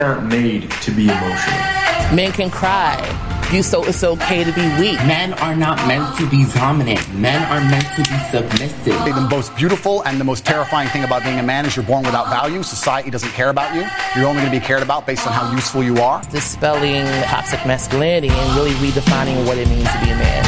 aren't made to be emotional. Men can cry. So it's okay to be weak. Men are not meant to be dominant. Men are meant to be submissive. The most beautiful and the most terrifying thing about being a man is you're born without value. Society doesn't care about you. You're only going to be cared about based on how useful you are. Dispelling toxic masculinity and really redefining what it means to be a man.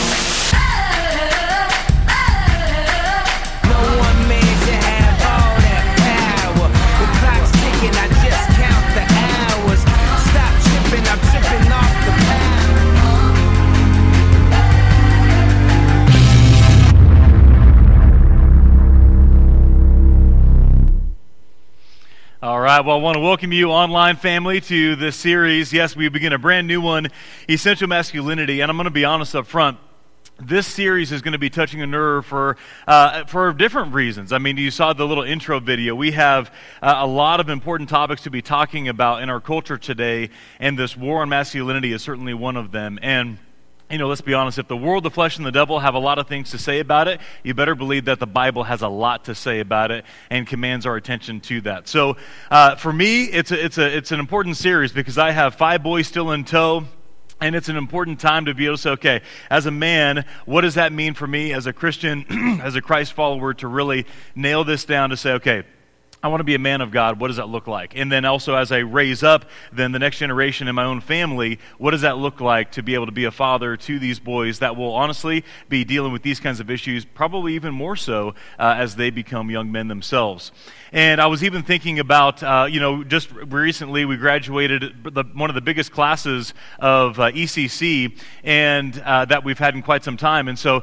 All right, well, I want to welcome you, online family, to this series. Yes, we begin a brand new one, Essential Masculinity, and I'm going to be honest up front. This series is going to be touching a nerve for different reasons. I mean, you saw the little intro video. We have a lot of important topics to be talking about in our culture today, and this war on masculinity is certainly one of them. And you know, let's be honest, if the world, the flesh, and the devil have a lot of things to say about it, you better believe that the Bible has a lot to say about it and commands our attention to that. So for me, it's an important series because I have 5 boys still in tow. And it's an important time to be able to say, okay, as a man, what does that mean for me as a Christian, as a Christ follower, to really nail this down to say, okay, I want to be a man of God. What does that look like? And then also as I raise up then the next generation in my own family, what does that look like to be able to be a father to these boys that will honestly be dealing with these kinds of issues, probably even more so as they become young men themselves. And I was even thinking about, just recently we graduated one of the biggest classes of ECC and that we've had in quite some time. And so,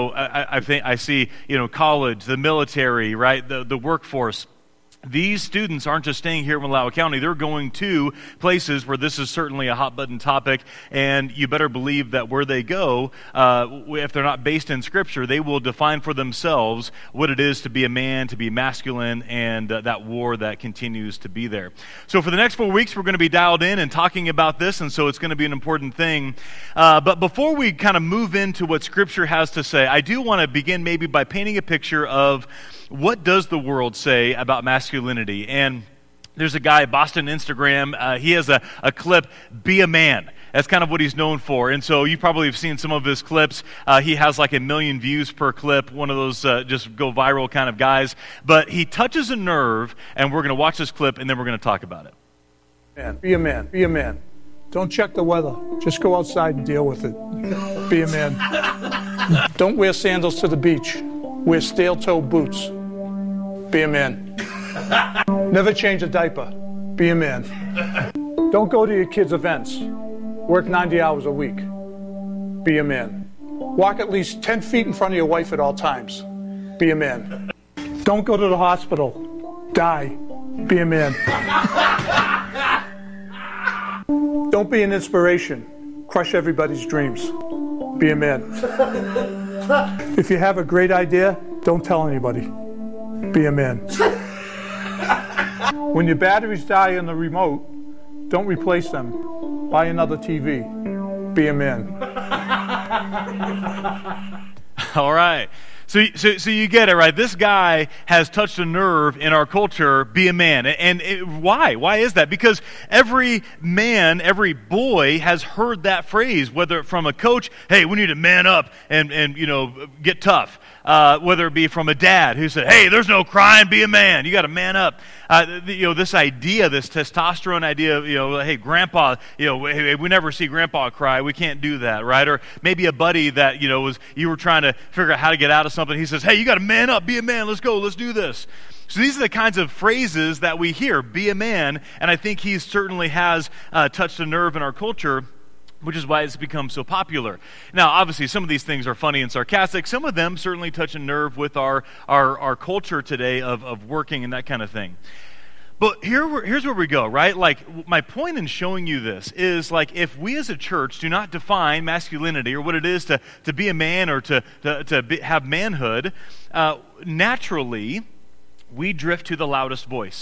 I see, college, the military, right, the workforce. These students aren't just staying here in Wallowa County. They're going to places where this is certainly a hot-button topic, and you better believe that where they go, if they're not based in Scripture, they will define for themselves what it is to be a man, to be masculine, and that war that continues to be there. So for the next 4 weeks, we're going to be dialed in and talking about this, and so it's going to be an important thing. But before we kind of move into what Scripture has to say, I do want to begin maybe by painting a picture of what does the world say about masculinity? And there's a guy, Boston Instagram, he has a clip, Be a Man. That's kind of what he's known for. And so you probably have seen some of his clips. He has like 1 million views per clip, one of those just go viral kind of guys. But he touches a nerve, and we're going to watch this clip, and then we're going to talk about it. Man, be a man, be a man. Don't check the weather. Just go outside and deal with it. Be a man. Don't wear sandals to the beach. Wear steel-toe boots. Be a man. Never change a diaper. Be a man. Don't go to your kids' events. Work 90 hours a week. Be a man. Walk at least 10 feet in front of your wife at all times. Be a man. Don't go to the hospital. Die. Be a man. Don't be an inspiration. Crush everybody's dreams. Be a man. If you have a great idea, don't tell anybody. Be a man. When your batteries die on the remote, don't replace them. Buy another TV. Be a man. All right. So you get it, right? This guy has touched a nerve in our culture, be a man. And why? Why is that? Because every man, every boy has heard that phrase, whether from a coach, hey, we need to man up and get tough. Whether it be from a dad who said, hey, there's no crying, be a man. You got to man up. This idea, this testosterone idea, hey, grandpa, hey, we never see grandpa cry. We can't do that, right? Or maybe a buddy that, you were trying to figure out how to get out of something. He says, hey, you got to man up, be a man. Let's go. Let's do this. So these are the kinds of phrases that we hear, be a man. And I think he certainly has touched a nerve in our culture, which is why it's become so popular. Now, obviously, some of these things are funny and sarcastic. Some of them certainly touch a nerve with our culture today of working and that kind of thing. But here's where we go, right? Like, my point in showing you this is, like, if we as a church do not define masculinity or what it is to be a man or to have manhood, naturally, we drift to the loudest voice.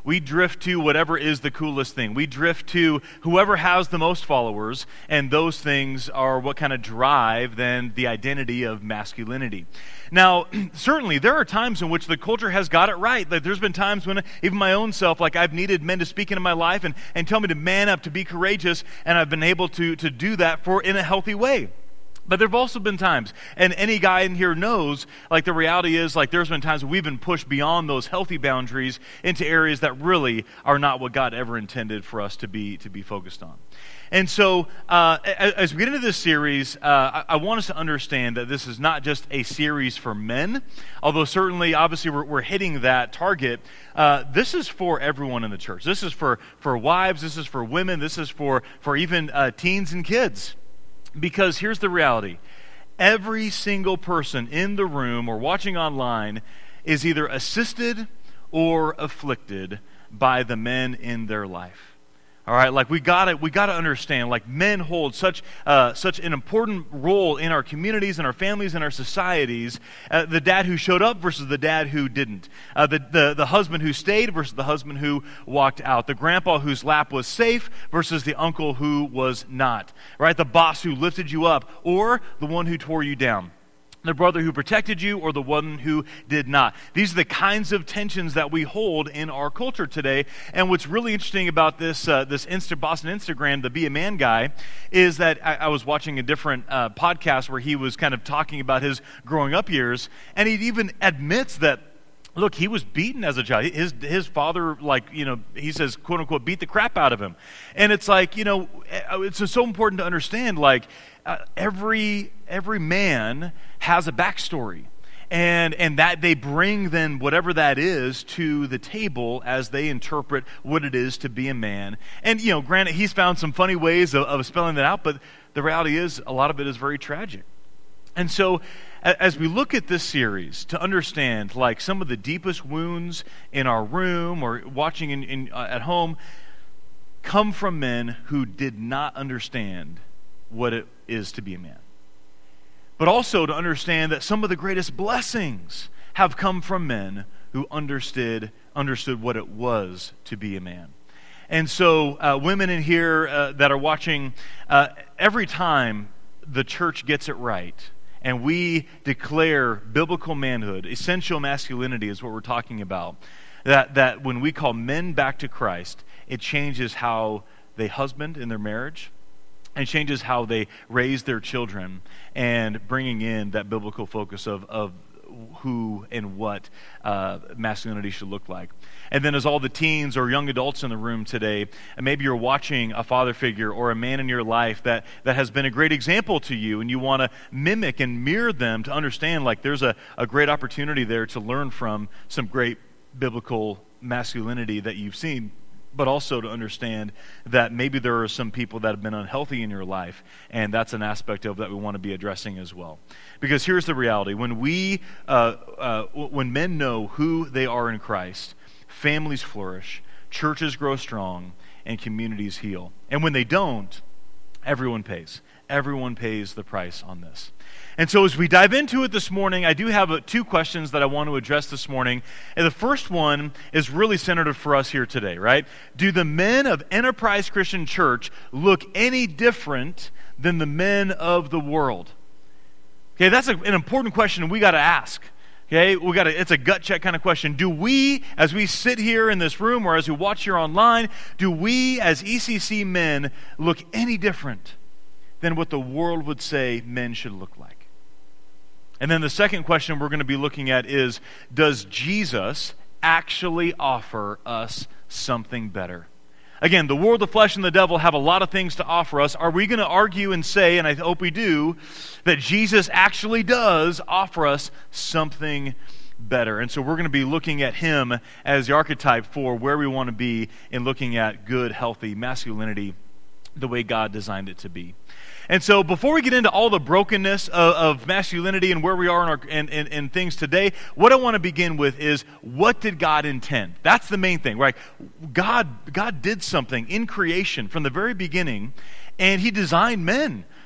We drift to whatever is the coolest thing. We drift to whoever has the most followers, and those things are what kind of drive then the identity of masculinity. Now, certainly there are times in which the culture has got it right. Like, there's been times when even my own self, like I've needed men to speak into my life and tell me to man up, to be courageous, and I've been able to do that in a healthy way. But there have also been times, and any guy in here knows, like the reality is, like there's been times when we've been pushed beyond those healthy boundaries into areas that really are not what God ever intended for us to be focused on. And so, as we get into this series, I want us to understand that this is not just a series for men, although certainly, obviously, we're hitting that target. This is for everyone in the church. This is for wives. This is for women. This is for even teens and kids. Because here's the reality. Every single person in the room or watching online is either assisted or afflicted by the men in their life. All right, like we gotta understand, like men hold such an important role in our communities, in our families, in our societies. The dad who showed up versus the dad who didn't. The husband who stayed versus the husband who walked out. The grandpa whose lap was safe versus the uncle who was not. Right, the boss who lifted you up or the one who tore you down. The brother who protected you or the one who did not. These are the kinds of tensions that we hold in our culture today. And what's really interesting about this Boston Instagram, the Be a Man guy, is that I was watching a different podcast where he was kind of talking about his growing up years, and he even admits that, look, he was beaten as a child. His father, he says, quote unquote, beat the crap out of him. And it's like, it's so important to understand, every man has a backstory, and that they bring then whatever that is to the table as they interpret what it is to be a man. And granted, he's found some funny ways of spelling that out, but the reality is a lot of it is very tragic. And so, as we look at this series to understand some of the deepest wounds in our room or watching at home come from men who did not understand what it is to be a man. But also to understand that some of the greatest blessings have come from men who understood what it was to be a man. And so women in here that are watching, every time the church gets it right and we declare biblical manhood, essential masculinity is what we're talking about, that when we call men back to Christ, it changes how they husband in their marriage, and changes how they raise their children, and bringing in that biblical focus of who and what masculinity should look like. And then as all the teens or young adults in the room today, and maybe you're watching a father figure or a man in your life that has been a great example to you, and you want to mimic and mirror them to understand there's a great opportunity there to learn from some great biblical masculinity that you've seen, but also to understand that maybe there are some people that have been unhealthy in your life, and that's an aspect of that we want to be addressing as well. Because here's the reality: when when men know who they are in Christ, families flourish, churches grow strong, and communities heal. And when they don't, everyone pays. Everyone pays the price on this. And so as we dive into it this morning, I do have two questions that I want to address this morning. And the first one is really centered for us here today, right? Do the men of Enterprise Christian Church look any different than the men of the world? Okay, that's an important question we got to ask. Okay, it's a gut check kind of question. Do we, as we sit here in this room or as we watch here online, do we as ECC men look any different than what the world would say men should look like? And then the second question we're going to be looking at is, does Jesus actually offer us something better? Again, the world, the flesh, and the devil have a lot of things to offer us. Are we going to argue and say, and I hope we do, that Jesus actually does offer us something better? And so we're going to be looking at him as the archetype for where we want to be in looking at good, healthy masculinity the way God designed it to be. And so before we get into all the brokenness of masculinity and where we are in things today, what I want to begin with is, what did God intend? That's the main thing, right? God did something in creation from the very beginning, and he designed men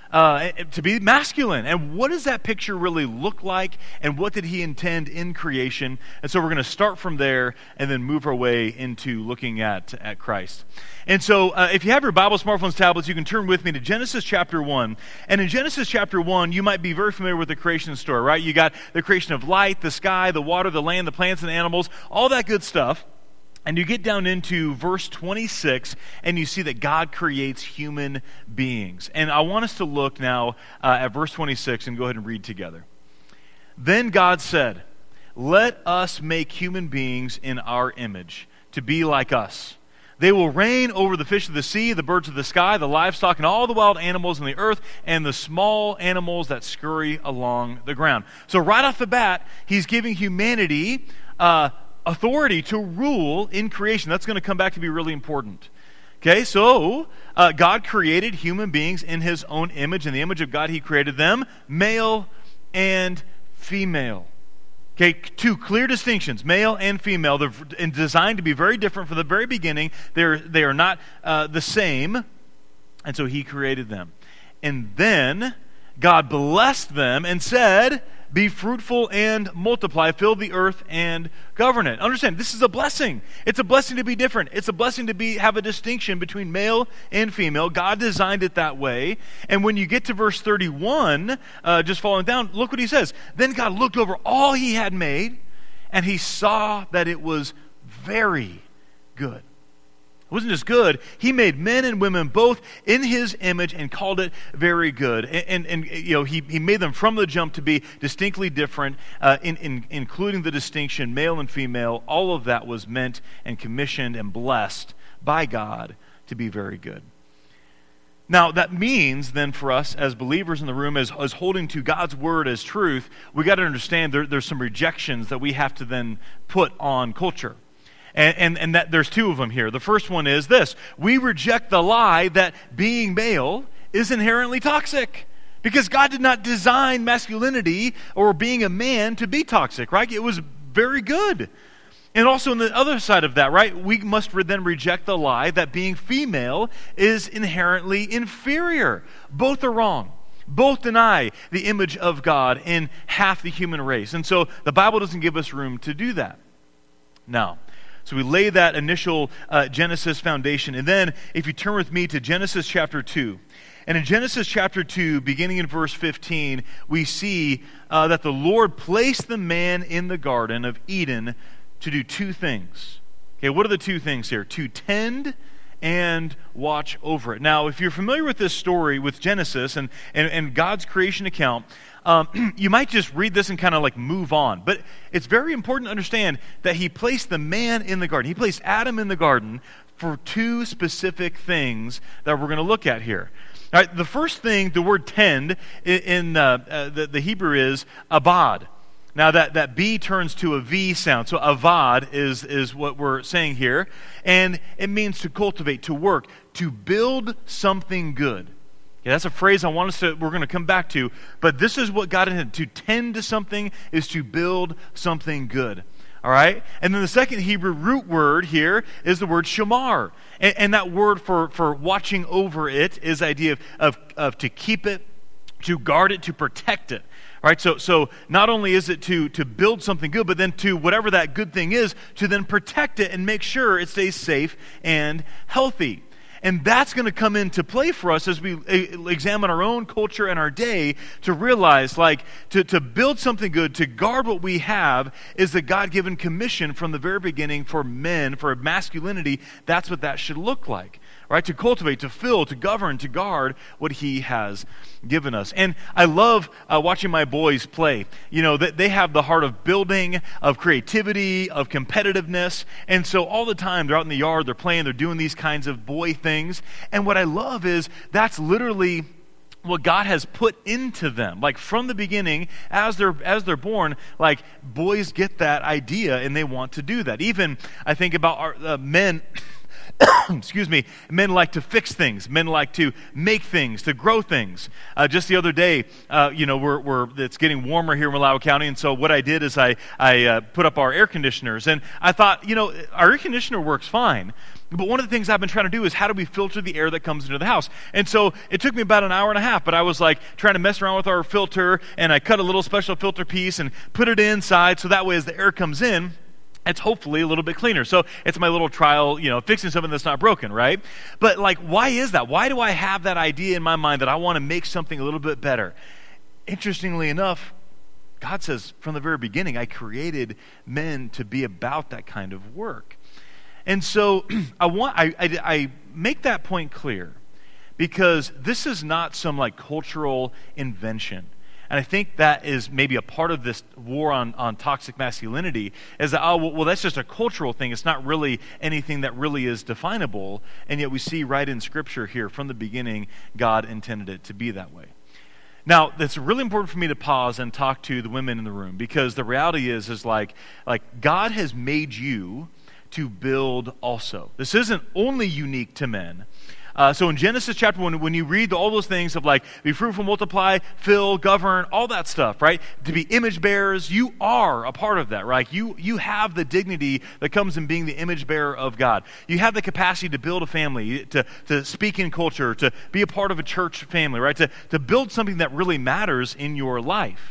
to be masculine. And what does that picture really look like? And what did he intend in creation? And so we're going to start from there and then move our way into looking at Christ. And so if you have your Bible, smartphones, tablets, you can turn with me to Genesis chapter 1. And in Genesis chapter 1, you might be very familiar with the creation story, right? You got the creation of light, the sky, the water, the land, the plants and animals, all that good stuff. And you get down into verse 26, and you see that God creates human beings. And I want us to look now at verse 26 and go ahead and read together. Then God said, "Let us make human beings in our image, to be like us. They will reign over the fish of the sea, the birds of the sky, the livestock, and all the wild animals on the earth, and the small animals that scurry along the ground." So right off the bat, he's giving humanity authority to rule in creation. That's going to come back to be really important. Okay, so God created human beings in his own image. In the image of God, he created them, male and female. Okay, two clear distinctions, male and female. They're designed to be very different from the very beginning. They are not the same, and so he created them. And then God blessed them and said, "Be fruitful and multiply, fill the earth and govern it." Understand, this is a blessing. It's a blessing to be different. It's a blessing to have a distinction between male and female. God designed it that way. And when you get to verse 31, just following down, look what he says. "Then God looked over all he had made, and he saw that it was very good." It wasn't just good. He made men and women both in his image and called it very good. And you know, he made them from the jump to be distinctly different, including the distinction male and female. All of that was meant and commissioned and blessed by God to be very good. Now, that means then for us as believers in the room, as holding to God's word as truth, we got to understand there's some rejections that we have to then put on culture. And that there's two of them here. The first one is this: we reject the lie that being male is inherently toxic, because God did not design masculinity or being a man to be toxic, right? It was very good. And also on the other side of that, right, we must then reject the lie that being female is inherently inferior. Both are wrong. Both deny the image of God in half the human race. And so the Bible doesn't give us room to do that. Now, so we lay that initial Genesis foundation. And then if you turn with me to Genesis chapter 2. And in Genesis chapter 2, beginning in verse 15, we see that the Lord placed the man in the Garden of Eden to do two things. Okay, what are the two things here? To tend and watch over it. Now, if you're familiar with this story with Genesis and God's creation account, you might just read this and kind of like move on. But it's very important to understand that he placed the man in the garden. He placed Adam in the garden for two specific things that we're going to look at here. All right, the first thing, the word tend in the Hebrew is abad. Now that B turns to a V sound. So avad is what we're saying here. And it means to cultivate, to work, to build something good. Okay, that's a phrase we're going to come back to. But this is what God intended. To tend to something is to build something good. All right? And then the second Hebrew root word here is the word shamar. And that word for watching over it is the idea of to keep it, to guard it, to protect it. All right, so not only is it to build something good, but then to whatever that good thing is, to then protect it and make sure it stays safe and healthy. And that's going to come into play for us as we examine our own culture and our day to realize, like, to build something good, to guard what we have is the God-given commission from the very beginning for men, for masculinity. That's what that should look like, right? To cultivate, to fill, to govern, to guard what he has given us. And I love watching my boys play. You know, they have the heart of building, of creativity, of competitiveness. And so all the time they're out in the yard, they're playing, they're doing these kinds of boy things. And what I love is that's literally what God has put into them. Like from the beginning, as they're born, like boys get that idea and they want to do that. Even I think about our men excuse me, men like to fix things. Men like to make things, to grow things. Just the other day, it's getting warmer here in Wallowa County, and so what I did is I put up our air conditioners, and I thought, our air conditioner works fine, but one of the things I've been trying to do is how do we filter the air that comes into the house? And so it took me about an hour and a half, but I was like trying to mess around with our filter, and I cut a little special filter piece and put it inside so that way as the air comes in, it's hopefully a little bit cleaner. So it's my little trial, fixing something that's not broken, right? But why is that? Why do I have that idea in my mind that I want to make something a little bit better? Interestingly enough, God says from the very beginning, I created men to be about that kind of work. And so I make that point clear because this is not some cultural invention. And I think that is maybe a part of this war on toxic masculinity is that, that's just a cultural thing. It's not really anything that really is definable. And yet we see right in Scripture here from the beginning, God intended it to be that way. Now, it's really important for me to pause and talk to the women in the room because the reality is God has made you to build also. This isn't only unique to men. So in Genesis chapter 1, when you read all those things of be fruitful, multiply, fill, govern, all that stuff, right? To be image bearers, you are a part of that, right? You have the dignity that comes in being the image bearer of God. You have the capacity to build a family, to speak in culture, to be a part of a church family, right? To build something that really matters in your life.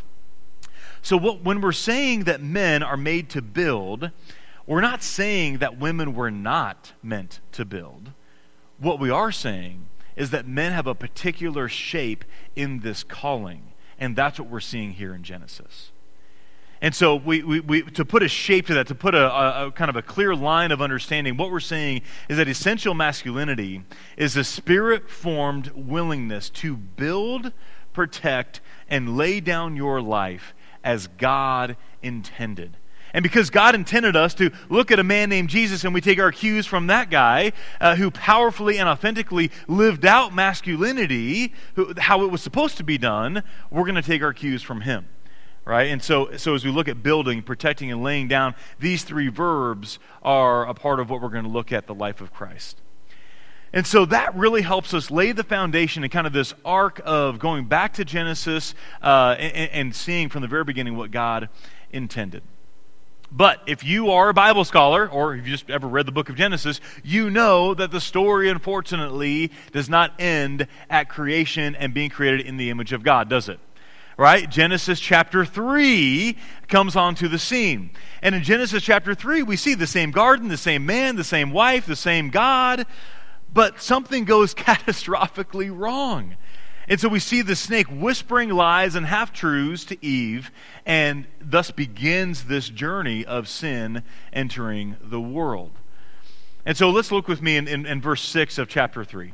So when we're saying that men are made to build, we're not saying that women were not meant to build. What we are saying is that men have a particular shape in this calling, and that's what we're seeing here in Genesis. And so we to put a shape to that, to put a kind of a clear line of understanding, what we're saying is that essential masculinity is a spirit-formed willingness to build, protect, and lay down your life as God intended. And because God intended us to look at a man named Jesus and we take our cues from that guy who powerfully and authentically lived out masculinity, how it was supposed to be done, we're going to take our cues from him, right? And so as we look at building, protecting, and laying down, these three verbs are a part of what we're going to look at the life of Christ. And so that really helps us lay the foundation in kind of this arc of going back to Genesis and seeing from the very beginning what God intended. But if you are a Bible scholar, or if you just ever read the book of Genesis, you know that the story, unfortunately, does not end at creation and being created in the image of God, does it? Right? Genesis chapter 3 comes onto the scene. And in Genesis chapter 3, we see the same garden, the same man, the same wife, the same God, but something goes catastrophically wrong. And so we see the snake whispering lies and half-truths to Eve, and thus begins this journey of sin entering the world. And so let's look with me in verse 6 of chapter 3.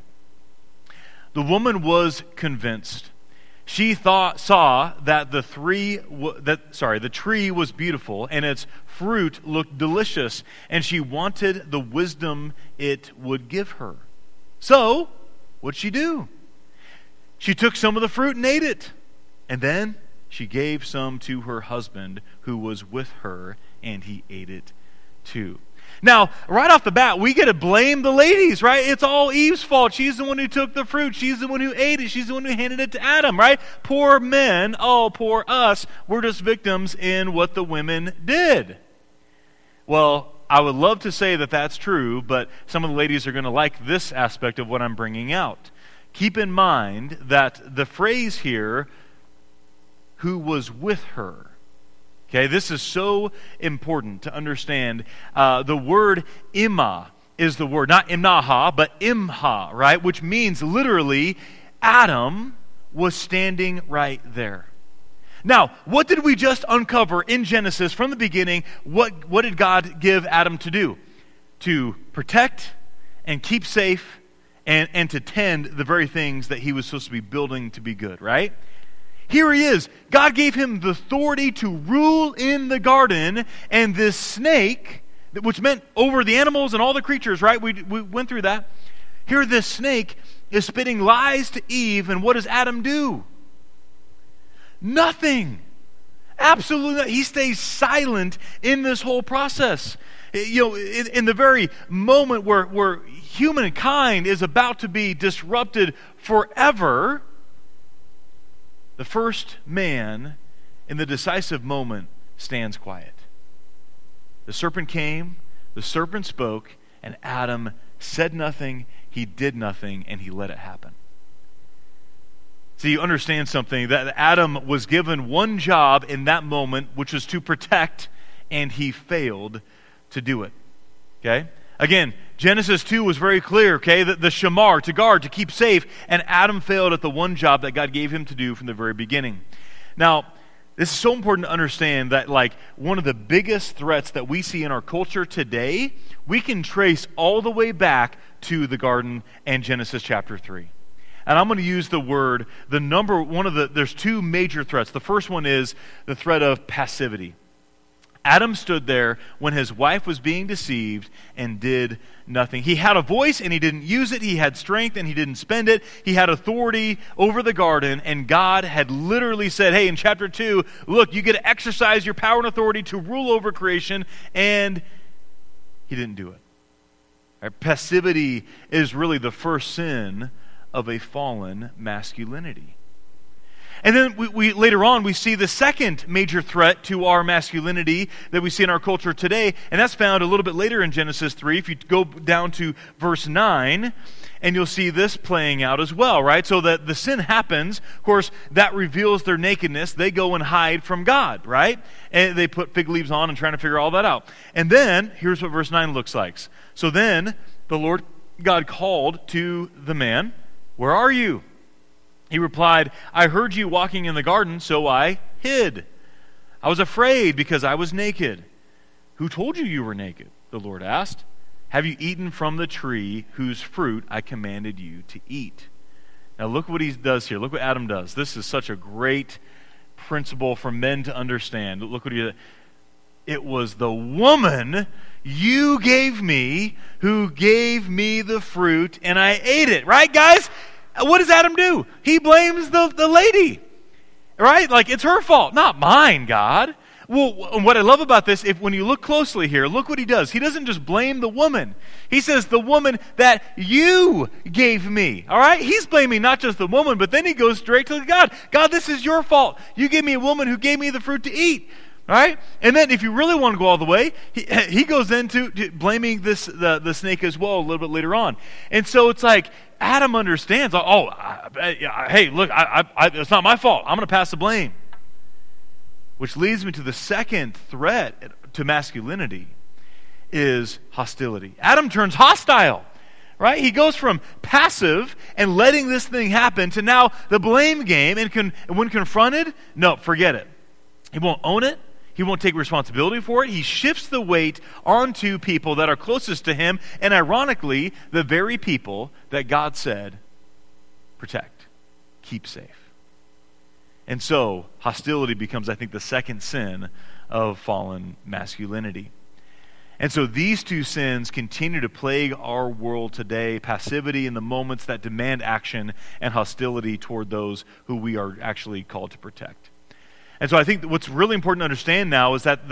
The woman was convinced. She saw that the tree was beautiful, and its fruit looked delicious, and she wanted the wisdom it would give her. So, what'd she do? She took some of the fruit and ate it. And then she gave some to her husband who was with her, and he ate it too. Now, right off the bat, we get to blame the ladies, right? It's all Eve's fault. She's the one who took the fruit. She's the one who ate it. She's the one who handed it to Adam, right? Poor men, oh, poor us. We're just victims in what the women did. Well, I would love to say that that's true, but some of the ladies are going to like this aspect of what I'm bringing out. Keep in mind that the phrase here, who was with her. Okay, this is so important to understand. The word imma is the word, not imnaha, but imha, right? Which means literally, Adam was standing right there. Now, what did we just uncover in Genesis from the beginning? What did God give Adam to do? To protect and keep safe and to tend the very things that he was supposed to be building to be good, right? Here he is. God gave him the authority to rule in the garden, and this snake, which meant over the animals and all the creatures, right? We went through that. Here this snake is spitting lies to Eve, and what does Adam do? Nothing. Absolutely not. He stays silent in this whole process. In the very moment where humankind is about to be disrupted forever, the first man in the decisive moment stands quiet. The serpent came, the serpent spoke, and Adam said nothing, he did nothing, and he let it happen. So you understand something, that Adam was given one job in that moment, which was to protect, and he failed to do it. Okay? Again, Genesis 2 was very clear, okay? The shamar, to guard, to keep safe, and Adam failed at the one job that God gave him to do from the very beginning. Now, this is so important to understand that, one of the biggest threats that we see in our culture today, we can trace all the way back to the garden and Genesis chapter 3. And I'm going to use the word, there's two major threats. The first one is the threat of passivity. Adam stood there when his wife was being deceived and did nothing. He had a voice and he didn't use it. He had strength and he didn't spend it. He had authority over the garden, and God had literally said, hey, in chapter 2, look, you get to exercise your power and authority to rule over creation, and he didn't do it. Right? Passivity is really the first sin of a fallen masculinity. And then we later on, we see the second major threat to our masculinity that we see in our culture today, and that's found a little bit later in Genesis 3. If you go down to verse 9, and you'll see this playing out as well, right? So that the sin happens, of course, that reveals their nakedness. They go and hide from God, right? And they put fig leaves on and trying to figure all that out. And then, here's what verse 9 looks like. So then, the Lord God called to the man, "Where are you?" He replied, "I heard you walking in the garden, so I hid. I was afraid because I was naked." "Who told you you were naked?" the Lord asked. "Have you eaten from the tree whose fruit I commanded you to eat?" Now look what he does here. Look what Adam does. This is such a great principle for men to understand. Look what he did. "It was the woman you gave me who gave me the fruit, and I ate it." Right, guys? What does Adam do? He blames the lady, right? It's her fault, not mine, God. Well, what I love about this, when you look closely here, look what he does. He doesn't just blame the woman. He says, the woman that you gave me, all right? He's blaming not just the woman, but then he goes straight to God. God, this is your fault. You gave me a woman who gave me the fruit to eat. Right? And then if you really want to go all the way, he goes into blaming the snake as well a little bit later on. And so it's like Adam understands, hey, look, it's not my fault. I'm going to pass the blame. Which leads me to the second threat to masculinity is hostility. Adam turns hostile. Right? He goes from passive and letting this thing happen to now the blame game, and when confronted, no, forget it. He won't own it. He won't take responsibility for it. He shifts the weight onto people that are closest to him, and ironically, the very people that God said, protect, keep safe. And so, hostility becomes, I think, the second sin of fallen masculinity. And so these two sins continue to plague our world today: passivity in the moments that demand action, and hostility toward those who we are actually called to protect. And so I think what's really important to understand now is that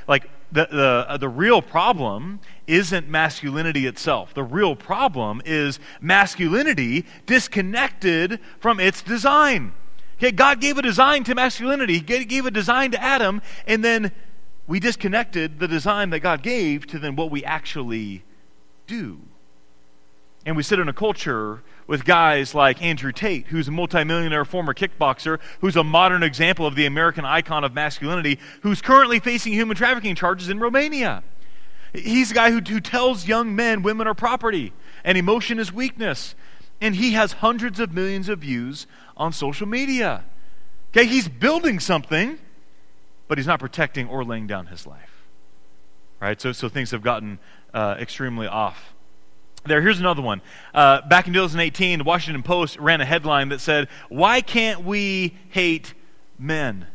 the real problem isn't masculinity itself. The real problem is masculinity disconnected from its design. Okay, God gave a design to masculinity. He gave a design to Adam, and then we disconnected the design that God gave to then what we actually do. And we sit in a culture with guys like Andrew Tate, who's a multimillionaire former kickboxer, who's a modern example of the American icon of masculinity, who's currently facing human trafficking charges in Romania. He's a guy who tells young men women are property and emotion is weakness. And he has hundreds of millions of views on social media. Okay, he's building something, but he's not protecting or laying down his life. Right? So things have gotten extremely off. Here's another one. Back in 2018, the Washington Post ran a headline that said, "Why can't we hate men?"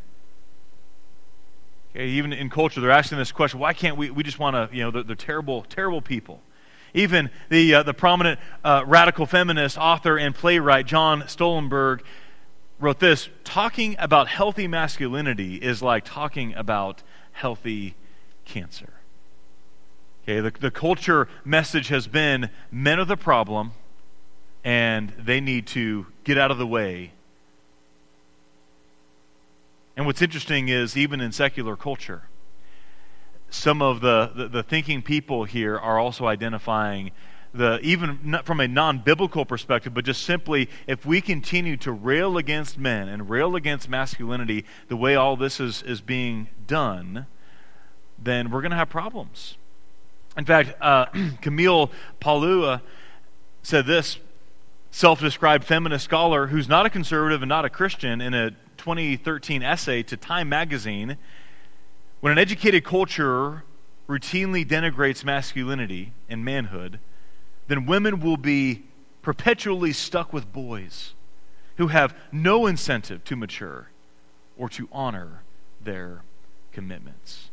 Okay, even in culture, they're asking this question: why can't we just want to, they're terrible, terrible people. Even the prominent radical feminist author and playwright John Stoltenberg wrote this: "Talking about healthy masculinity is like talking about healthy cancer." Okay, the culture message has been men are the problem and they need to get out of the way. And what's interesting is even in secular culture, some of the thinking people here are also identifying even not from a non-biblical perspective, but just simply if we continue to rail against men and rail against masculinity the way all this is being done, then we're going to have problems. In fact, Camille Paglia said this, self-described feminist scholar who's not a conservative and not a Christian, in a 2013 essay to Time magazine, when an educated culture routinely denigrates masculinity and manhood, then women will be perpetually stuck with boys who have no incentive to mature or to honor their commitments.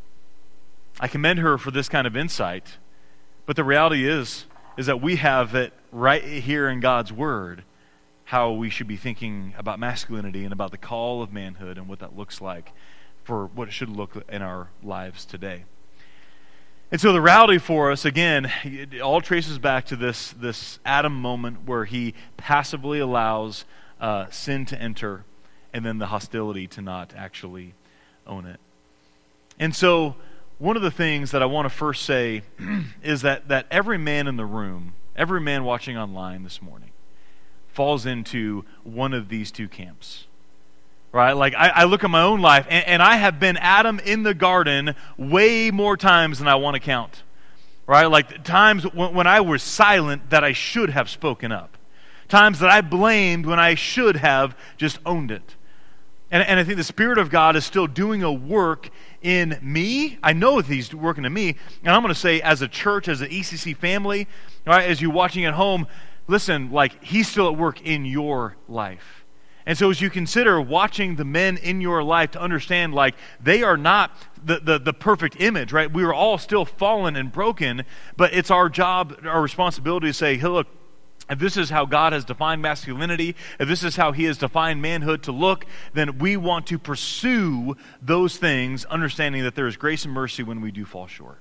I commend her for this kind of insight, but the reality is that we have it right here in God's Word, how we should be thinking about masculinity and about the call of manhood and what that looks like for what it should look in our lives today. And so the reality for us, again, it all traces back to this Adam moment where he passively allows sin to enter and then the hostility to not actually own it. And so one of the things that I want to first say is that every man in the room, every man watching online this morning, falls into one of these two camps. Right? Like I look at my own life, and I have been Adam in the garden way more times than I want to count. Right? Like times when I was silent that I should have spoken up. Times that I blamed when I should have just owned it. And I think the Spirit of God is still doing a work in me. I know that He's working in me. And I'm going to say, as a church, as an ECC family, right, as you're watching at home, listen, like He's still at work in your life. And so as you consider watching the men in your life to understand, like, they are not the perfect image, right? We are all still fallen and broken, but it's our job, our responsibility to say, hey, look, if this is how God has defined masculinity, if this is how He has defined manhood to look, then we want to pursue those things, understanding that there is grace and mercy when we do fall short.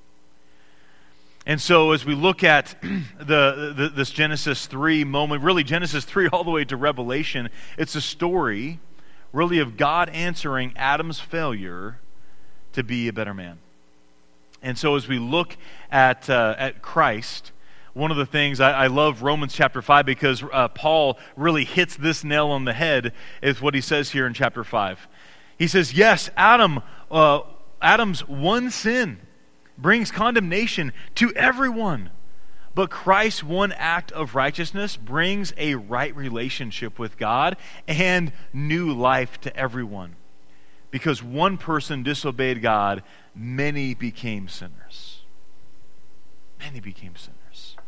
And so as we look at this Genesis 3 moment, really Genesis 3 all the way to Revelation, it's a story really of God answering Adam's failure to be a better man. And so as we look at Christ, one of the things, I love Romans chapter 5 because Paul really hits this nail on the head, is what he says here in chapter 5. He says, yes, Adam's one sin brings condemnation to everyone. But Christ's one act of righteousness brings a right relationship with God and new life to everyone. Because one person disobeyed God, many became sinners. Many became sinners.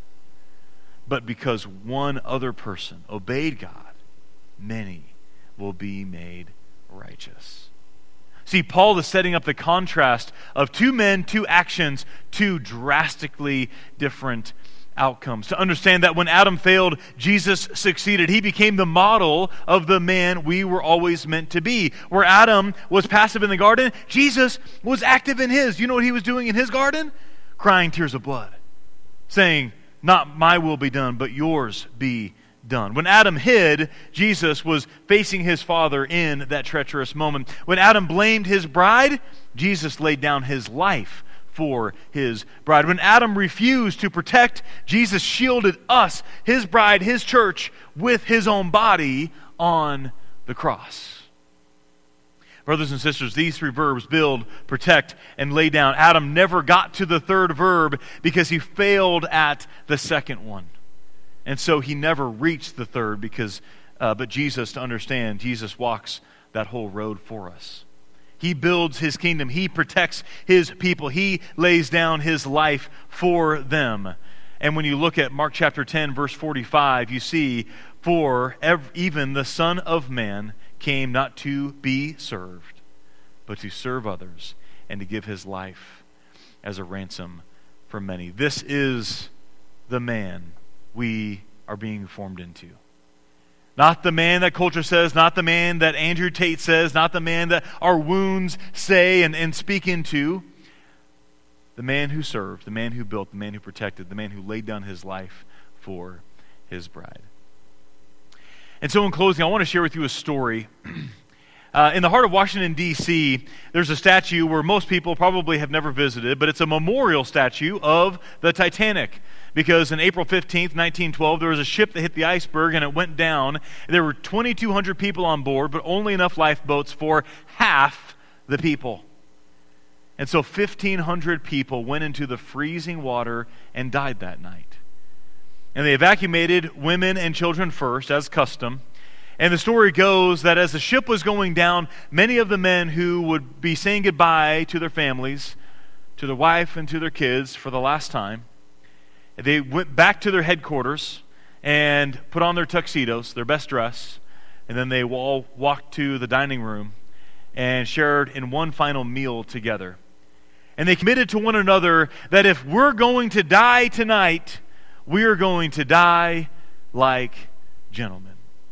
But because one other person obeyed God, many will be made righteous. See, Paul is setting up the contrast of two men, two actions, two drastically different outcomes. To understand that when Adam failed, Jesus succeeded. He became the model of the man we were always meant to be. Where Adam was passive in the garden, Jesus was active in his. You know what he was doing in his garden? Crying tears of blood. Saying, not my will be done, but yours be done. When Adam hid, Jesus was facing his Father in that treacherous moment. When Adam blamed his bride, Jesus laid down his life for his bride. When Adam refused to protect, Jesus shielded us, his bride, his church, with his own body on the cross. Brothers and sisters, these three verbs, build, protect, and lay down. Adam never got to the third verb because he failed at the second one. And so he never reached the third but Jesus, to understand, Jesus walks that whole road for us. He builds His kingdom. He protects His people. He lays down His life for them. And when you look at Mark chapter 10, verse 45, you see, for even the Son of Man came not to be served, but to serve others and to give His life as a ransom for many. This is the man we are being formed into. Not the man that culture says, not the man that Andrew Tate says, not the man that our wounds say and speak into, the man who served, the man who built, the man who protected, the man who laid down his life for his bride. And so in closing, I want to share with you a story. In the heart of Washington, D.C., there's a statue where most people probably have never visited, but it's a memorial statue of the Titanic. Because on April 15th, 1912, there was a ship that hit the iceberg and it went down. There were 2,200 people on board, but only enough lifeboats for half the people. And so 1,500 people went into the freezing water and died that night. And they evacuated women and children first, as custom. And the story goes that as the ship was going down, many of the men who would be saying goodbye to their families, to their wife and to their kids for the last time, they went back to their headquarters and put on their tuxedos, their best dress, and then they all walked to the dining room and shared in one final meal together. And they committed to one another that if we're going to die tonight, we are going to die like gentlemen.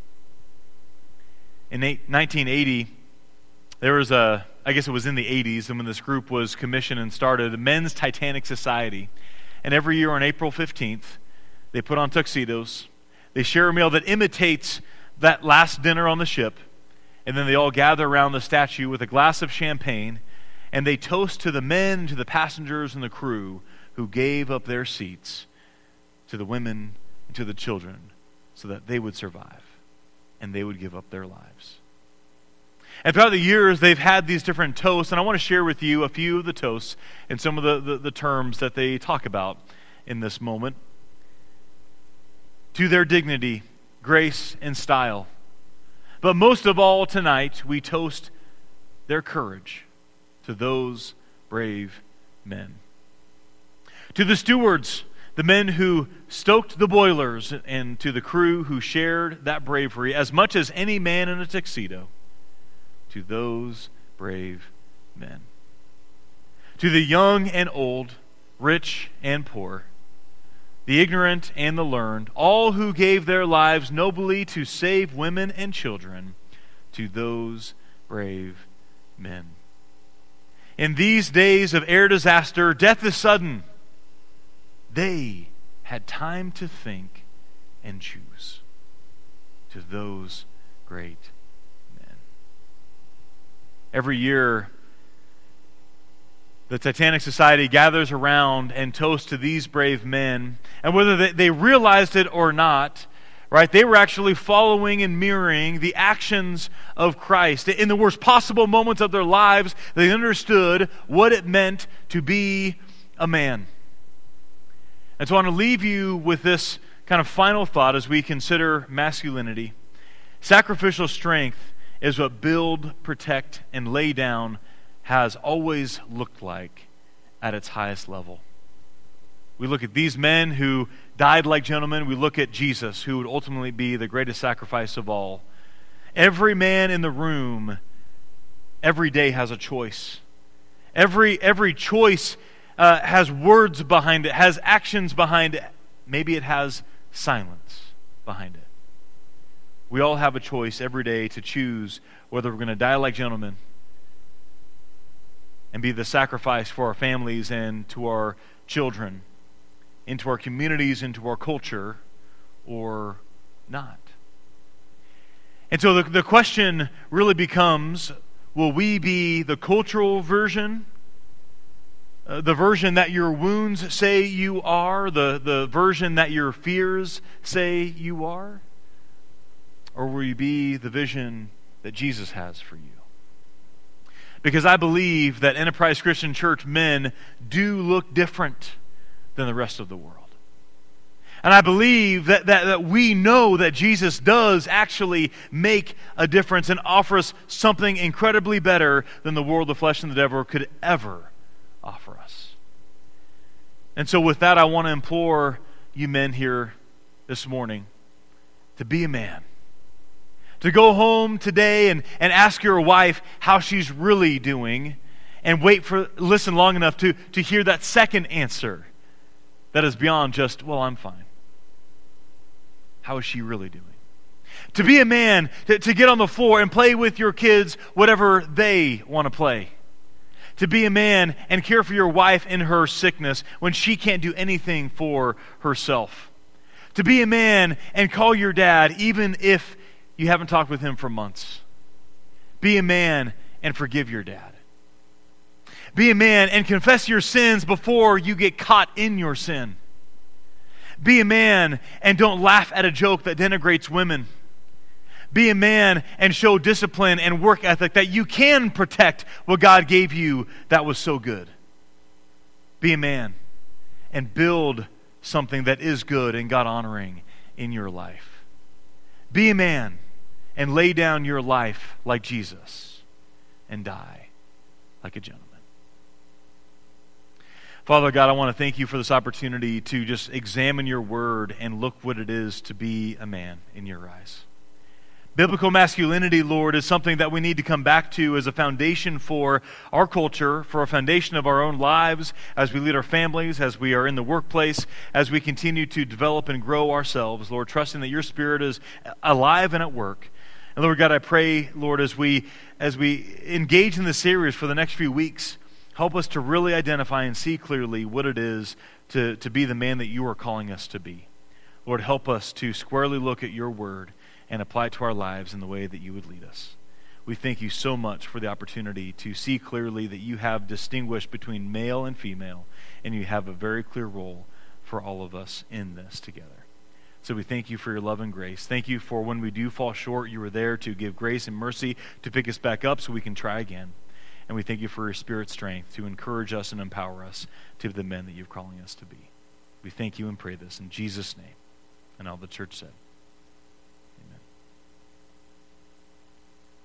In 1980, there was I guess it was in the 80s, and when this group was commissioned and started, the Men's Titanic Society. And every year on April 15th, they put on tuxedos, they share a meal that imitates that last dinner on the ship, and then they all gather around the statue with a glass of champagne, and they toast to the men, to the passengers, and the crew who gave up their seats, to the women, and to the children, so that they would survive, and they would give up their lives. And throughout the years, they've had these different toasts, and I want to share with you a few of the toasts and some of the terms that they talk about in this moment. To their dignity, grace, and style. But most of all tonight, we toast their courage to those brave men. To the stewards, the men who stoked the boilers, and to the crew who shared that bravery as much as any man in a tuxedo. To those brave men. To the young and old, rich and poor, the ignorant and the learned, all who gave their lives nobly to save women and children, to those brave men. In these days of air disaster, death is sudden. They had time to think and choose. To those great men. Every year, the Titanic Society gathers around and toasts to these brave men. And whether they realized it or not, right, they were actually following and mirroring the actions of Christ. In the worst possible moments of their lives, they understood what it meant to be a man. And so I want to leave you with this kind of final thought as we consider masculinity. Sacrificial strength is what build, protect, and lay down has always looked like at its highest level. We look at these men who died like gentlemen. We look at Jesus, who would ultimately be the greatest sacrifice of all. Every man in the room, every day has a choice. Every choice has words behind it, has actions behind it. Maybe it has silence behind it. We all have a choice every day to choose whether we're going to die like gentlemen and be the sacrifice for our families and to our children, into our communities, into our culture, or not. And so the question really becomes, will we be the cultural version, the version that your wounds say you are, the version that your fears say you are? Or will you be the vision that Jesus has for you? Because I believe that Enterprise Christian Church men do look different than the rest of the world. And I believe that we know that Jesus does actually make a difference and offer us something incredibly better than the world, the flesh, and the devil could ever offer us. And so with that, I want to implore you men here this morning to be a man. To go home today and ask your wife how she's really doing, and listen long enough to hear that second answer that is beyond just, well, I'm fine. How is she really doing? To be a man, to get on the floor and play with your kids whatever they want to play. To be a man and care for your wife in her sickness when she can't do anything for herself. To be a man and call your dad even if you haven't talked with him for months. Be a man and forgive your dad. Be a man and confess your sins before you get caught in your sin. Be a man and don't laugh at a joke that denigrates women. Be a man and show discipline and work ethic that you can protect what God gave you that was so good. Be a man and build something that is good and God-honoring in your life. Be a man and lay down your life like Jesus and die like a gentleman. Father God, I want to thank you for this opportunity to just examine your word and look what it is to be a man in your eyes. Biblical masculinity, Lord, is something that we need to come back to as a foundation for our culture, for a foundation of our own lives, as we lead our families, as we are in the workplace, as we continue to develop and grow ourselves, Lord, trusting that your Spirit is alive and at work. And Lord God, I pray, Lord, as we engage in this series for the next few weeks, help us to really identify and see clearly what it is to be the man that you are calling us to be. Lord, help us to squarely look at your word and apply it to our lives in the way that you would lead us. We thank you so much for the opportunity to see clearly that you have distinguished between male and female, and you have a very clear role for all of us in this together. So we thank you for your love and grace. Thank you for when we do fall short, you are there to give grace and mercy to pick us back up so we can try again. And we thank you for your Spirit's strength to encourage us and empower us to be the men that you're calling us to be. We thank you and pray this in Jesus' name. And all the church said.